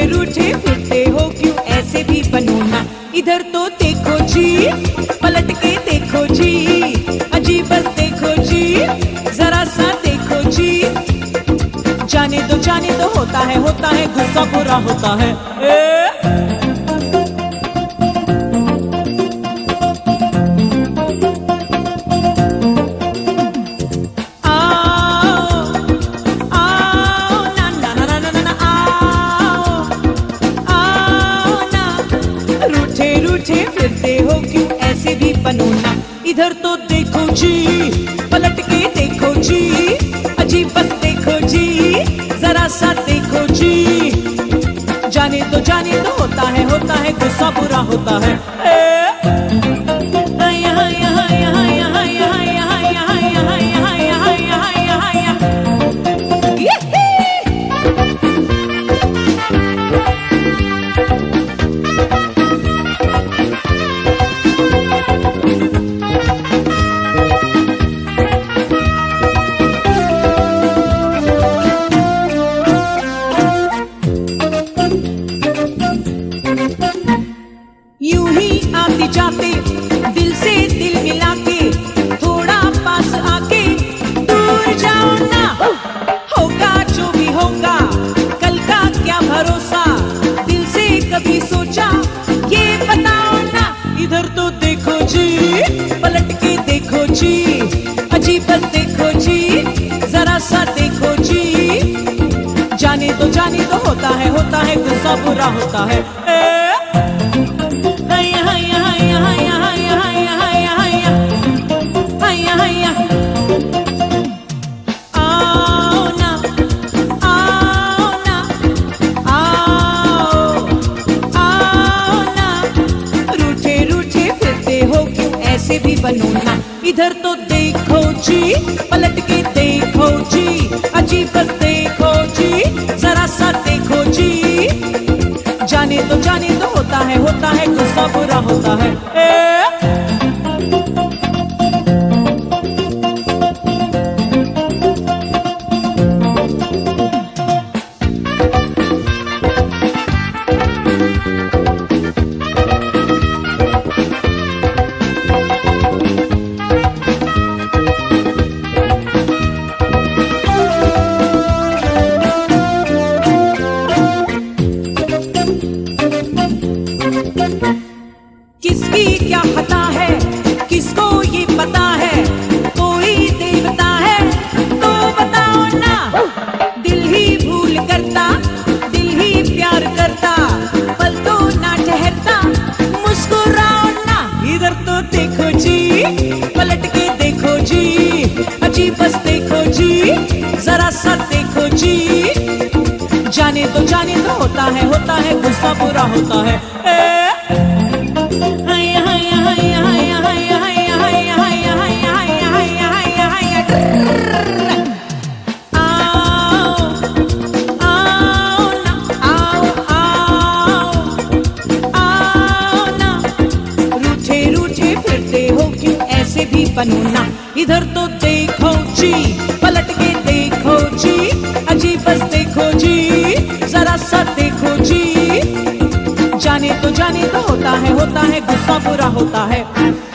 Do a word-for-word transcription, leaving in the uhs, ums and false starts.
रूठे फिरते हो क्यों ऐसे भी बनो ना। इधर तो देखो जी, पलट के देखो जी, अजीब बस देखो जी, जरा सा देखो जी। जाने दो जाने दो, होता है होता है गुस्सा बुरा होता है। ए? फिरते हो क्यों ऐसे भी बनो ना। इधर तो देखो जी, पलट के देखो जी, अजीब बस देखो जी, जरा सा देखो जी। जाने दो जाने दो, होता है होता है गुस्सा बुरा होता है। यहाँ यहाँ यहाँ यहाँ यहाँ यहाँ यहाँ यहाँ यहाँ यहाँ यहाँ यहाँ यहाँ यूं ही आते जाते दिल से दिल मिला के, थोड़ा पास आके दूर जाओ ना। होगा जो भी होगा कल का क्या भरोसा, दिल से कभी सोचा ये बताओ ना। इधर तो देखो जी, पलट के देखो जी, अजीब बस देखो जी, जरा सा देखो जी। जाने दो जाने दो, होता है होता है गुस्सा बुरा होता है। यहाँ यहाँ यहाँ यहाँ यहाँ यहाँ यहाँ यहाँ यहाँ यहाँ आओ ना, आओ ना, आओ आओ ना। रूठे रूठे फिरते हो क्यों ऐसे भी बनो ना। इधर तो देखो जी, पलट के देखो जी, अजीब बस देखो जी, जरा सा देखो जी। जाने दो जाने दो, होता है होता है गुस्सा बुरा होता है। ए? किसकी क्या पता है, किसको ये पता है, कोई देवता है तो बताओ ना। दिल ही भूल करता, दिल ही प्यार करता, पल तो ना ठहरता, मुस्कुराओ ना। इधर तो देखो जी, पलट के देखो जी, अजीब बस देखो जी, जरा सा देखो जी। जाने दो जाने दो, होता है होता है गुस्सा बुरा होता है। ए? भी बनो ना। इधर तो देखो जी, पलट के देखो जी, अजीब बस देखो जी, जरा सा देखो जी। जाने तो जाने तो, होता है होता है गुस्सा बुरा होता है।